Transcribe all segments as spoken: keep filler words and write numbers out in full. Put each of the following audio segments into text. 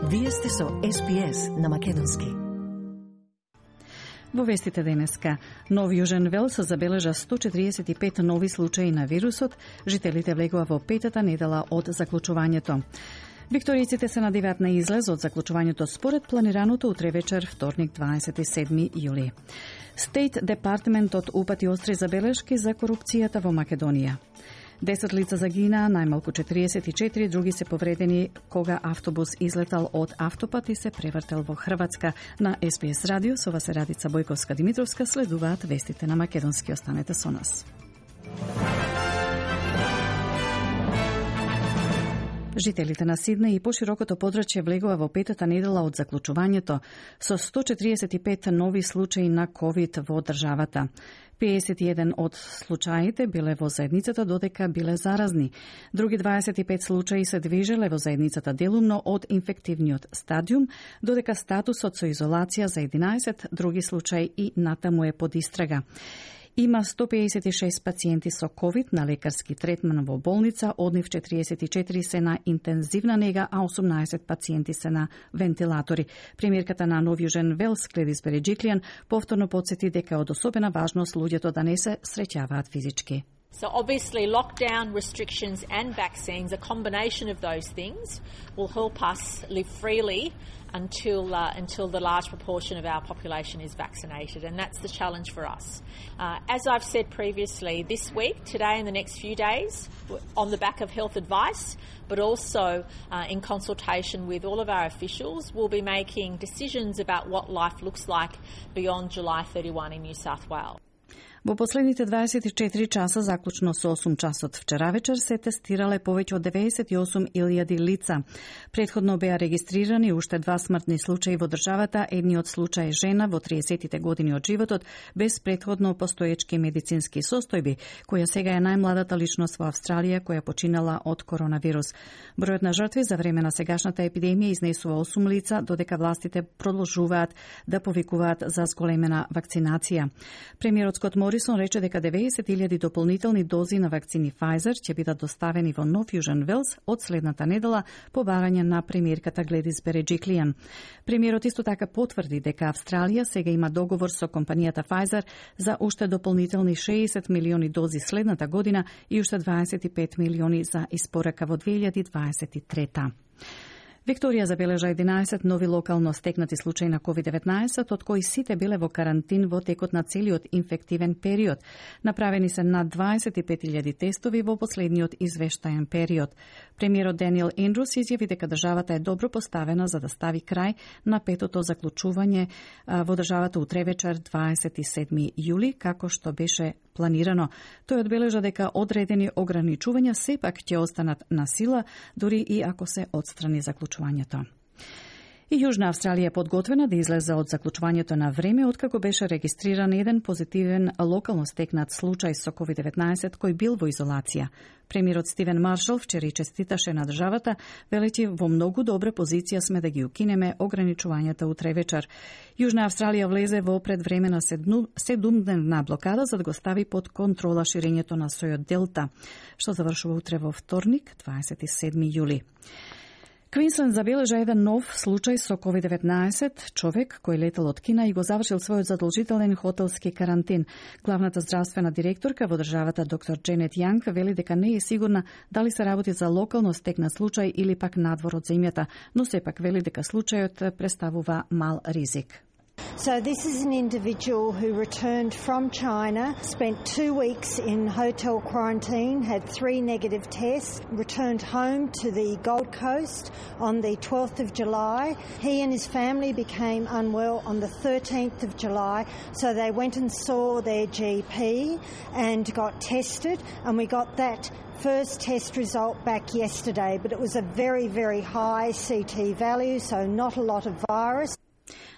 Вие сте со Ес Би Ес на Македонски. Во вестите денеска, Нов Јужен Велс забележа сто четириесет и пет нови случаи на вирусот, жителите влегува во петата недела од заклучувањето. Викторијците се надеваат на излез од заклучувањето според планираното утре вечер, вторник, дваесет и седми јули. Стейт Департментот упати остри забелешки за корупцијата во Македонија. Десет лица загинаа, најмалку четириесет и четири други се повредени кога автобус излетал од автопат и се превртел во Хрватска. На Ес Би Ес радио со вас е Радица Бојковска-Димитровска, следуваат вестите на Македонски. Останете со нас. Жителите на Сиднеј и поширокото подрачје влегува во петата недела од заклучувањето со сто четириесет и пет нови случаи на ковид во државата. педесет и еден од случаите биле во заедницата, додека биле заразни. Други дваесет и пет случаи се движеле во заедницата делумно од инфективниот стадиум, додека статусот со изолација за единаесет други случаи и натаму е под истрага. Има сто педесет и шест пациенти со ковид на лекарски третман во болница, од нив четириесет и четири се на интензивна нега, а осумнаесет пациенти се на вентилатори. Премиерката на Нов Јужен Велс, Гледис Береџиклијан, повторно подсети дека е од особена важност луѓето да не се среќаваат физички. So obviously lockdown, restrictions and vaccines, a combination of those things will help us live freely until uh, until the large proportion of our population is vaccinated, and that's the challenge for us. Uh, as I've said previously, this week, today and the next few days, on the back of health advice, but also uh, in consultation with all of our officials, we'll be making decisions about what life looks like beyond July thirty-first in New South Wales. Во последните дваесет и четири часа, заклучно со осум часот вчера вечер, се тестирале повеќе од деветдесет и осум илјади лица. Предходно беа регистрирани уште два смртни случаи во државата, едниот случај жена во триесеттите години од животот, без предходно постоечки медицински состојби, која сега е најмладата личност во Австралија која починала од коронавирус. Бројот на жртви за време на сегашната епидемија изнесува осум лица, додека властите продолжуваат да повикуваат за зголемена вакцинација. Премиерот Скот Морисон рече дека деветдесет илјади дополнителни дози на вакцини Pfizer ќе бидат доставени во Нов Јужен Велс од следната недела по барање на премиерката Гледис Береџиклијан. Премиерот исто така потврди дека Австралија сега има договор со компанијата Pfizer за уште дополнителни шеесет милиони дози следната година и уште дваесет и пет милиони за испорака во две илјади дваесет и трета. Викторија забележа единаесет нови локално стекнати случаи на ковид деветнаесет, од кои сите биле во карантин во текот на целиот инфективен период. Направени се над дваесет и пет илјади тестови во последниот извештаен период. Премиерот Даниел Ендрус изјави дека државата е добро поставена за да стави крај на петото заклучување во државата утре вечер, дваесет и седми јули, како што беше планирано. Тој одбележа дека одредени ограничувања сепак ќе останат на сила, дури и ако се отстрани заклучувањето. И Јужна Австралија е подготвена да излезе од заклучувањето на време, откако беше регистриран еден позитивен локално стекнат случај со ковид деветнаесет кој бил во изолација. Премиерот Стивен Маршал вчера честиташе на државата, велејќи во многу добра позиција сме да ги укинеме ограничувањата утре вечер. Јужна Австралија влезе во предвремена седумдневна блокада за да го стави под контрола ширењето на сојот Делта, што завршува утре во вторник, дваесет и седми јули. Квинсленд забележа еден нов случај со ковид деветнаесет, човек кој летел од Кина и го завршил својот задолжителен хотелски карантин. Главната здравствена директорка во државата доктор Дженет Јанг вели дека не е сигурна дали се работи за локално стекнат случај или пак надвор од земјата, но сепак вели дека случајот представува мал ризик. So this is an individual who returned from China, spent two weeks in hotel quarantine, had three negative tests, returned home to the Gold Coast on the twelfth of July. He and his family became unwell on the thirteenth of July, so they went and saw their G P and got tested, and we got that first test result back yesterday, but it was a very, very high C T value, so not a lot of virus.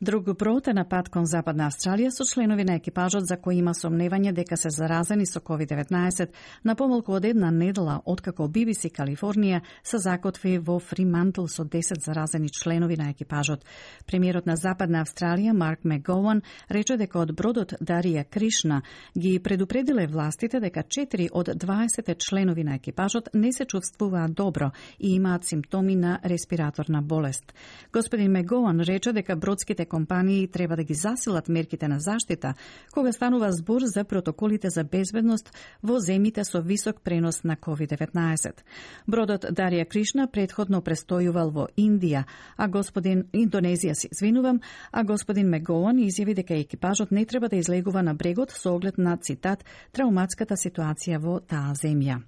Друг брод е на пат кон Западна Австралија со членови на екипажот за кои има сомневање дека се заразени со ковид деветнаесет на помалку од една недела откако Би Би Си Калифорнија се закотви во Фримантл со десет заразени членови на екипажот. Премиерот на Западна Австралија Марк Мегоуан рече дека од бродот Дарија Кришна ги предупредиле властите дека четири од дваесет членови на екипажот не се чувствуваат добро и имаат симптоми на респираторна болест. Господин Мегоуан рече дека бродските компании треба да ги засилат мерките на заштита кога станува збор за протоколите за безбедност во земјите со висок пренос на ковид деветнаесет. Бродот Дарија Кришна претходно престојувал во Индија, а господин Индонезија се извинувам, а господин Мегоуан изјави дека екипажот не треба да излегува на брегот со оглед на, цитат, трауматската ситуација во таа земја.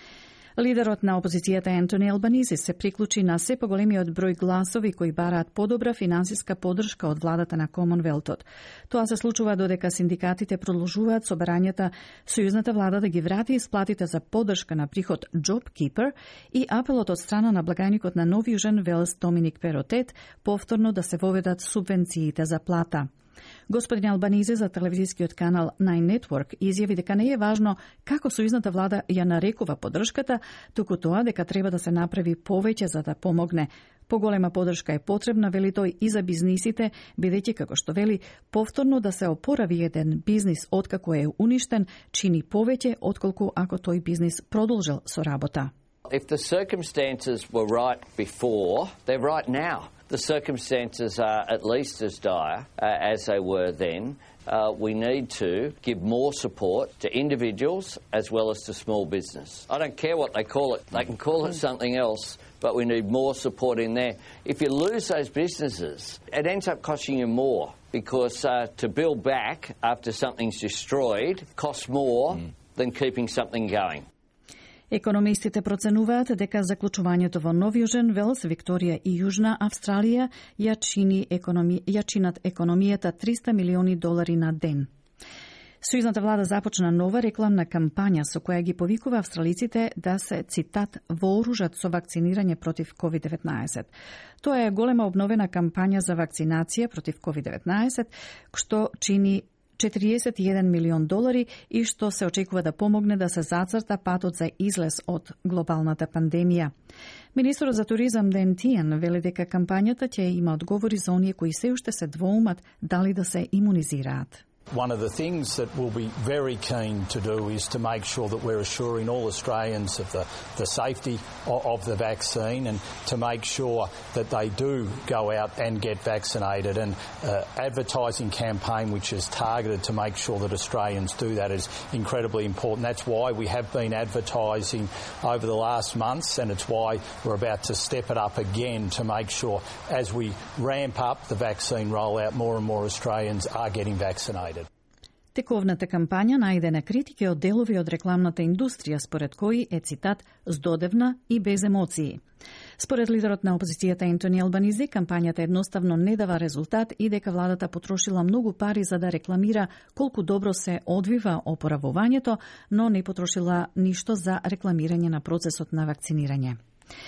Лидерот на опозицијата Ентони Албанизи се приклучи на се поголемиот број гласови кои бараат подобра финансиска поддршка од владата на Комонвелтот. Тоа се случува додека синдикатите продолжуваат собрањата сојузната влада да ги врати исплатите за поддршка на приход JobKeeper и апелот од страна на благајникот на Нов Јужен Велс Доминик Перотет повторно да се воведат субвенциите за плата. Господин Албанизи за телевизискиот канал Nine Network изјави дека не е важно како сојузната влада ја нарекува поддршката, туку тоа дека треба да се направи повеќе за да помогне. Поголема поддршка е потребна, вели тој, и за бизнисите, бидејќи, како што вели, повторно да се опорави еден бизнис откако е уништен, чини повеќе отколку ако тој бизнис продолжил со работа. If the circumstances were right before, they're right now. The circumstances are at least as dire uh, as they were then. Uh, we need to give more support to individuals as well as to small business. I don't care what they call it. They can call it something else, but we need more support in there. If you lose those businesses, it ends up costing you more because uh, to build back after something's destroyed costs more mm. than keeping something going. Економистите проценуваат дека заклучувањето во Нов Јужен Велс, Викторија и Јужна Австралија ја чини економи... ја чинат економијата триста милиони долари на ден. Сојузната влада започна нова рекламна кампања со која ги повикува австралиците да се, цитат, вооружат со вакцинирање против ковид деветнаесет. Тоа е голема обновена кампања за вакцинација против ковид деветнаесет, што чини четириесет и еден милион долари и што се очекува да помогне да се зацрта патот за излез од глобалната пандемија. Министерот за туризам Ден Тиен вели дека кампањата ќе има одговори за оние кои се уште се двоумат дали да се имунизираат. One of the things that we'll be very keen to do is to make sure that we're assuring all Australians of the, the safety of, of the vaccine and to make sure that they do go out and get vaccinated. And uh, advertising campaign which is targeted to make sure that Australians do that is incredibly important. That's why we have been advertising over the last months, and it's why we're about to step it up again to make sure as we ramp up the vaccine rollout, more and more Australians are getting vaccinated. Тековната кампања најде на критики од делови од рекламната индустрија, според кои е, цитат, здодевна и без емоции. Според лидерот на опозицијата Ентони Албанизи, кампањата едноставно не дава резултат и дека владата потрошила многу пари за да рекламира колку добро се одвива опоравувањето, но не потрошила ништо за рекламирање на процесот на вакцинирање.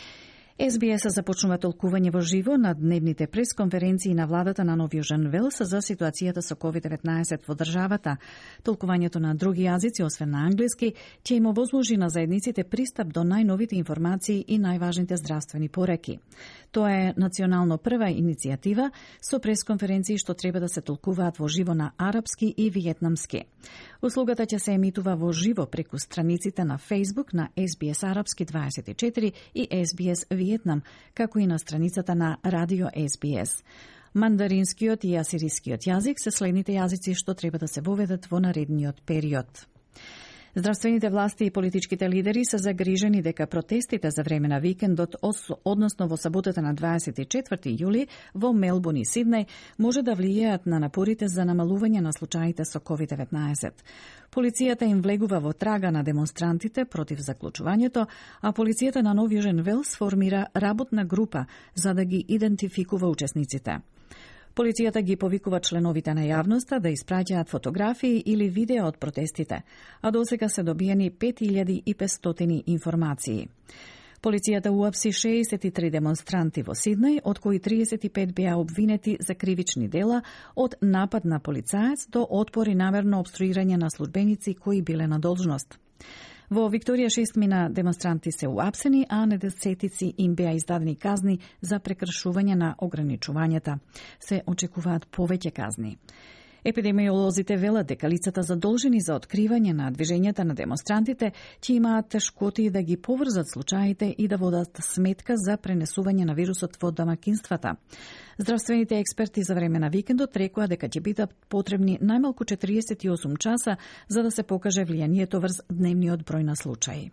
Ес Би Ес започнува толкување во живо на дневните пресконференции на владата на Нов Јужен Велс за ситуацијата со ковид деветнаесет во државата. Толкувањето на други јазици, освен на англиски, ќе им овозможи на заедниците пристап до најновите информации и најважните здравствени пореки. Тоа е национално прва иницијатива со пресконференции што треба да се толкуваат во живо на арапски и виетнамски. Услугата ќе се емитува во живо преку страниците на Facebook на Ес Би Ес Арапски дваесет и четири и Ес Би Ес Виетнам, како и на страницата на Радио Ес Би Ес. Мандаринскиот и асирискиот јазик се следните јазици што треба да се воведат во наредниот период. Здравствените власти и политичките лидери се загрижени дека протестите за време на викендот, односно во саботата на дваесет и четврти јули во Мелбурн и Сиднеј, може да влијаат на напорите за намалување на случаите со ковид деветнаесет. Полицијата им влегува во трага на демонстрантите против заклучувањето, а полицијата на Нов Јужен Велс формира работна група за да ги идентификува учесниците. Полицијата ги повикува членовите на јавноста да испраќаат фотографии или видео од протестите, а досега се добиени пет илјади и петстотини информации. Полицијата уапси шеесет и три демонстранти во Сиднеј, од кои триесет и пет беа обвинети за кривични дела, од напад на полицаец до отпор и намерно обструирање на службеници кои биле на должност. Во Викторија шестмина демонстранти се уапсени, а на десетици им беа издадени казни за прекршување на ограничувањата. Се очекуваат повеќе казни. Епидемиолозите велат дека лицата задолжени за откривање на движењата на демонстрантите ќе имаат тешкоти да ги поврзат случаите и да водат сметка за пренесување на вирусот во домакинствата. Здравствените експерти за време на викендот рекоа дека ќе бидат потребни најмалку четириесет и осум часа за да се покаже влијанието врз дневниот број на случаи.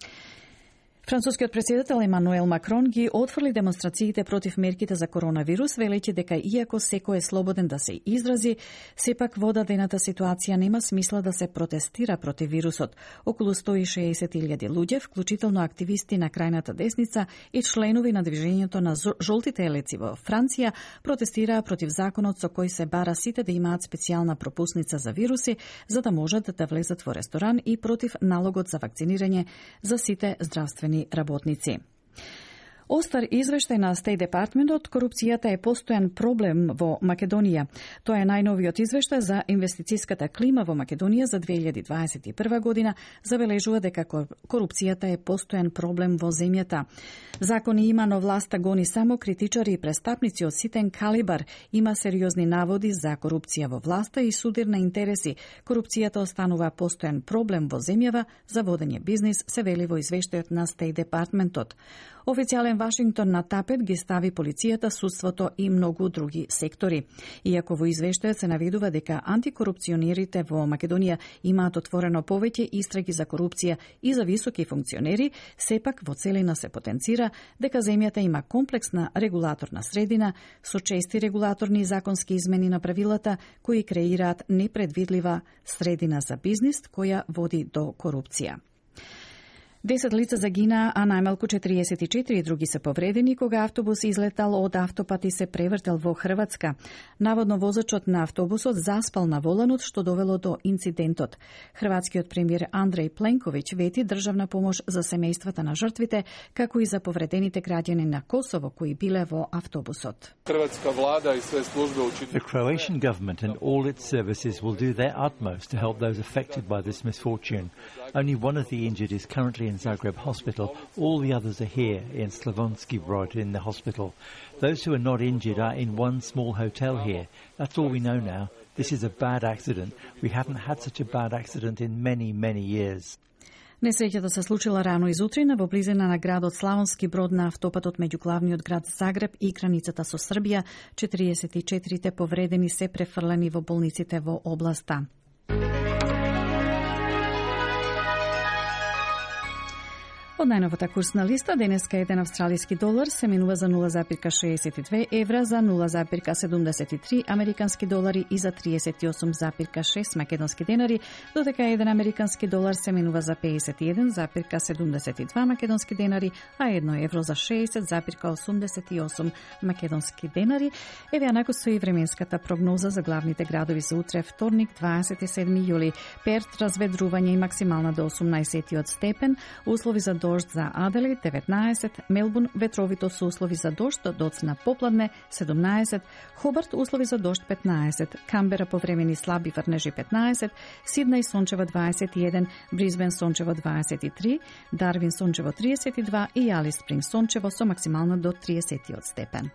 Францускиот претседател Емануел Макрон ги отфрли демонстрациите против мерките за коронавирус, велејќи дека иако секој е слободен да се изрази, сепак во дадената ситуација нема смисла да се протестира против вирусот. Околу сто и шеесет илјади луѓе, вклучително активисти на крајната десница и членови на движењето на жолтите елеци во Франција, протестираа против законот со кој се бара сите да имаат специјална пропусница за вируси, за да можат да влезат во ресторан, и против налогот за вакцинирање за сите здравствени работници. Остар извештај на State Department од корупцијата е постојан проблем во Македонија. Тоа е најновиот извештај за инвестицијската клима во Македонија за две илјади дваесет и прва година, забележува дека корупцијата е постојан проблем во земјата. Закони има, но власта гони само критичари и престапници од ситен калибар. Има сериозни наводи за корупција во власта и судир на интереси. Корупцијата останува постојан проблем во земјава за водење бизнис, се вели во извештајот на State Departmentот. Официјален Вашингтон на тапет ги стави полицијата, судството и многу други сектори. Иако во извештајот се наведува дека антикорупционерите во Македонија имаат отворено повеќе истраги за корупција и за високи функционери, сепак во целина се потенцира дека земјата има комплексна регулаторна средина со чести регулаторни и законски измени на правилата кои креираат непредвидлива средина за бизнис која води до корупција. Десет лица загинаа, а најмалку четириесет и четири други се повредени кога автобус излетал од автопат и се превртел во Хрватска. Наводно возачот на автобусот заспал на воланот, што довело до инцидентот. Хрватскиот премиер Андреј Пленковиќ вети државна помош за семејствата на жртвите, како и за повредените граѓани на Косово кои биле во автобусот. Хрватска влада и све службе учини. The Croatian government and all its services will do their utmost to help those affected by this misfortune. Only one of the injured is currently in Zagreb Hospital. All the others are here in Slavonski Brod in the hospital. Those who are not injured are in one small hotel here. That's all we know now. This is a bad accident. We haven't had such a bad accident in many, many years. Несреќата се случила рано изутрина во близина на градот Славонски Брод на автопатот меѓу главниот град Загреб и границата со Србија. четириесет и четири повредени се префрлени во болниците во областа. Од најновата курсна листа, денеска еден австралиски долар се менува за нула зарез шеесет и две евра, за нула зарез седумдесет и три американски долари и за триесет и осум зарез шест македонски денари, додека еден американски долар се менува за пеесет и еден зарез седумдесет и два македонски денари, а едно евро за шеесет зарез осумдесет и осум македонски денари. Еве анако стои временската прогноза за главните градови за утре, вторник, дваесет и седми јули. Перт разведрување и максимална до осумнаесет степен, услови за дожд за Аделаид деветнаесет, Мелбурн ветровито со услови за дожд до доцна попладне седумнаесет, Хобарт услови за дожд петнаесет, Камбера повремени слаби врнежи петнаесет, Сиднеј сончево дваесет и еден, Брисбен сончево дваесет и три, Дарвин сончево триесет и два и Алис Спринг сончево со максимална до триесет степен.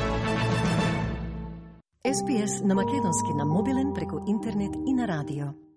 Ес Би Ес на македонски на мобилен преку интернет и на радио.